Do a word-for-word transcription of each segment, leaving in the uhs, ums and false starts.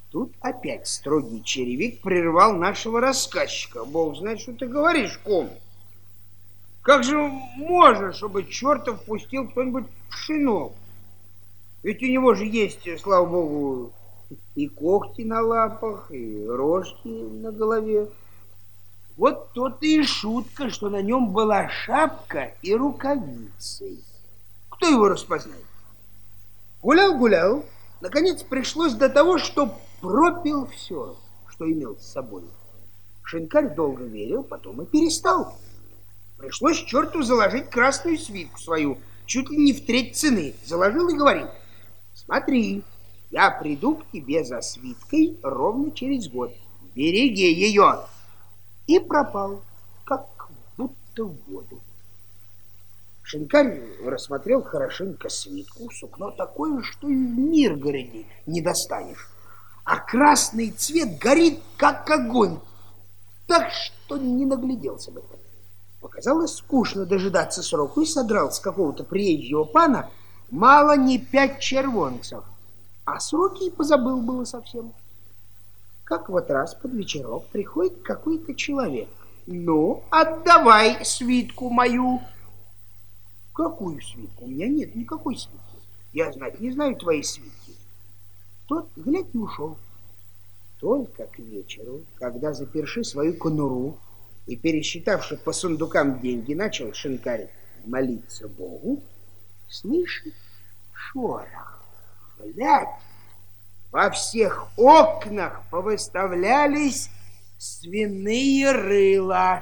Тут опять строгий черевик прервал нашего рассказчика. Бог знает, что ты говоришь, ком. Как же можно, чтобы чертов пустил кто-нибудь пшено? Ведь у него же есть, слава богу, и когти на лапах, и рожки на голове. Вот то-то и шутка, что на нем была шапка и рукавицы. Кто его распознает? Гулял-гулял, наконец пришлось до того, что пропил все, что имел с собой. Шинкарь долго верил, потом и перестал. Пришлось черту заложить красную свитку свою, чуть ли не в треть цены. Заложил и говорит: смотри, я приду к тебе за свиткой ровно через год. Береги ее. И пропал, как будто в воду. Шинкарь рассмотрел хорошенько свитку. Сукно такое, что и в Миргороде не достанешь. А красный цвет горит, как огонь. Так что не нагляделся бы. Показалось скучно дожидаться сроку, и содрал с какого-то приезжего пана мало не пять червонцев. А сроки и позабыл было совсем. Как вот раз под вечерок приходит какой-то человек. Ну, отдавай свитку мою. Какую свитку? У меня нет никакой свитки. Я знать не знаю твои свитки. Тот, глядь, и ушел. Только к вечеру, когда, заперши свою конуру и пересчитавши по сундукам деньги, начал Шинкарь молиться Богу, слышит шорох. Глядь, во всех окнах повыставлялись свиные рыла.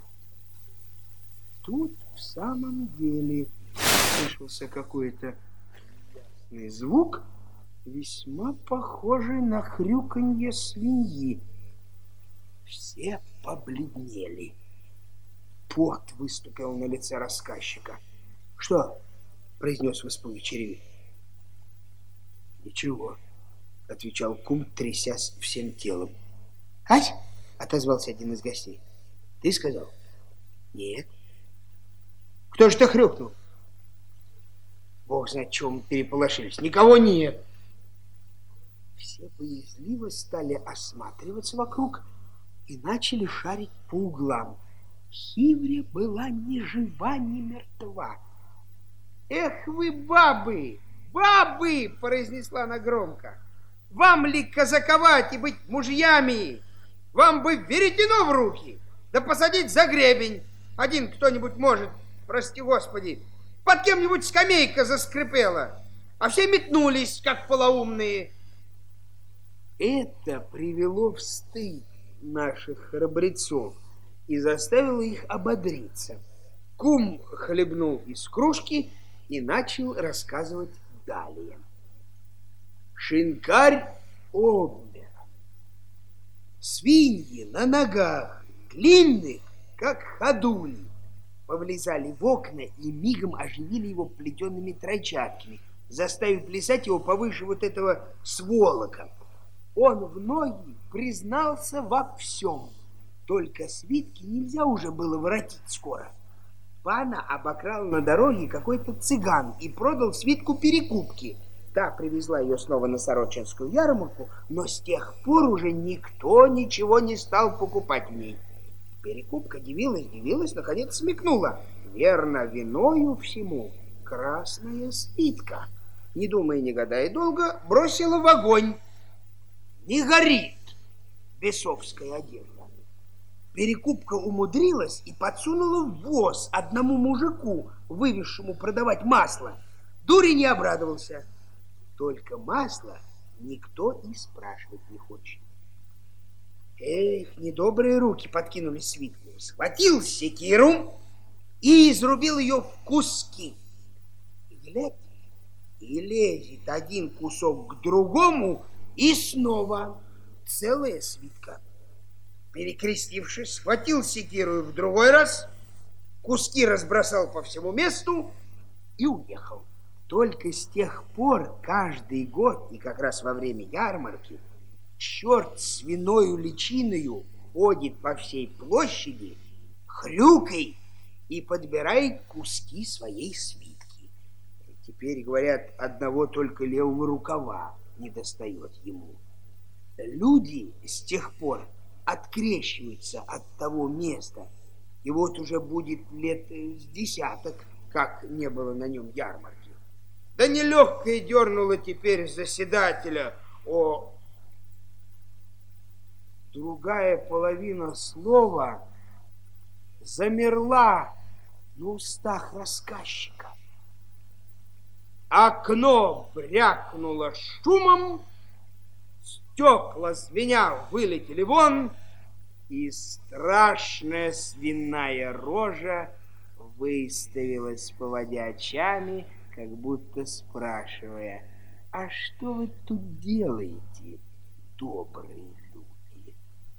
Тут в самом деле слышался какой-то ясный звук, весьма похожий на хрюканье свиньи. Все побледнели. Пот выступил на лице рассказчика. — Что? — произнес в испуге черевик. — Ничего, — отвечал кум, трясясь всем телом. — Ась? — отозвался один из гостей. — Ты сказал? — Нет. — Кто же ты хрюкнул? — Бог знает, чего мы переполошились. Никого нет. Все боязливо стали осматриваться вокруг и начали шарить по углам. Хивря была ни жива, ни мертва. — Эх вы, бабы! Бабы! — произнесла она громко. — Вам ли казаковать и быть мужьями? Вам бы веретено в руки, да посадить за гребень. Один кто-нибудь может, прости господи, под кем-нибудь скамейка заскрипела, а все метнулись, как полоумные. Это привело в стыд наших храбрецов и заставило их ободриться. Кум хлебнул из кружки и начал рассказывать далее. Шинкарь обмер. Свиньи на ногах, длинных, как ходули, повлезали в окна и мигом оживили его плетеными тройчатками, заставив плясать его повыше вот этого сволока. Он в ноги признался во всем. Только свитки нельзя уже было воротить скоро. Пана обокрал на дороге какой-то цыган и продал свитку Перекупки. Та привезла ее снова на Сорочинскую ярмарку, но с тех пор уже никто ничего не стал покупать в ней. Перекупка дивилась, дивилась, наконец смекнула. Верно, виною всему красная свитка. Не думая, не гадая долго, бросила в огонь. Не горит бесовская одежда. Перекупка умудрилась и подсунула в воз одному мужику, вывезшему продавать масло. Дурень не обрадовался. Только масло никто и спрашивать не хочет. Эх, недобрые руки подкинули свитку. Схватил секиру и изрубил ее в куски. И глядь, и лезет один кусок к другому, и снова целая свитка. Перекрестившись, схватил секиру в другой раз, куски разбросал по всему месту и уехал. Только с тех пор каждый год, и как раз во время ярмарки, черт свиною личиною ходит по всей площади, хрюкает и подбирает куски своей свитки. Теперь, говорят, одного только левого рукава не достает ему. Люди с тех пор открещиваются от того места. И вот уже будет лет с десяток, как не было на нем ярмарки. Да нелегкое дернуло теперь заседателя. О, другая половина слова замерла на устах рассказчика. Окно брякнуло шумом, стекла звеня вылетели вон, и страшная свиная рожа выставилась, поводя очами, как будто спрашивая: «А что вы тут делаете, добрые люди?»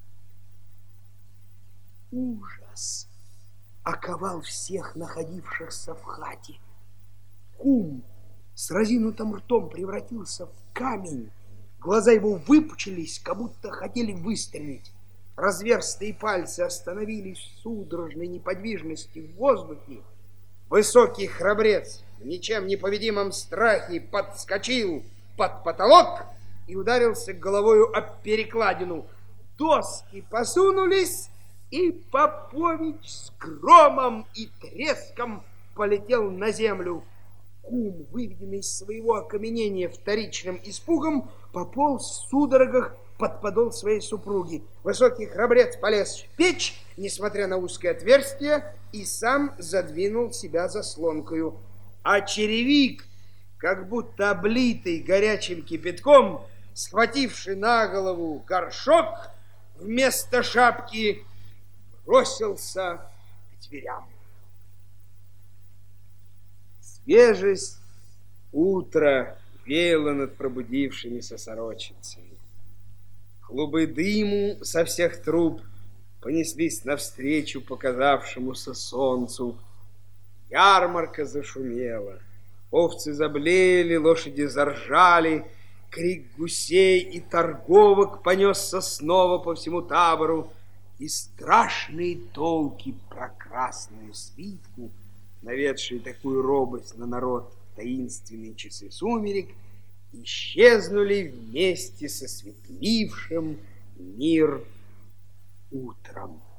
Ужас оковал всех находившихся в хате. Кум с разинутым ртом превратился в камень. Глаза его выпучились, как будто хотели выстрелить. Разверстые пальцы остановились в судорожной неподвижности в воздухе. Высокий храбрец в ничем не поведимом страхе подскочил под потолок и ударился головою об перекладину. Доски посунулись, и Попович с громом и треском полетел на землю. Кум, выведенный из своего окаменения вторичным испугом, пополз в судорогах под подол своей супруги. Высокий храбрец полез в печь, несмотря на узкое отверстие, и сам задвинул себя заслонкою. А черевик, как будто облитый горячим кипятком, схвативший на голову горшок, вместо шапки бросился к дверям. Свежесть утра веяла над пробудившимися сорочинцами. Клубы дыму со всех труб понеслись навстречу показавшемуся солнцу. Ярмарка зашумела, овцы заблеяли, лошади заржали, крик гусей и торговок понесся снова по всему табору, и страшные толки про красную свитку, наведшие такую робость на народ в таинственные часы сумерек, исчезнули вместе со светлившим мир утром.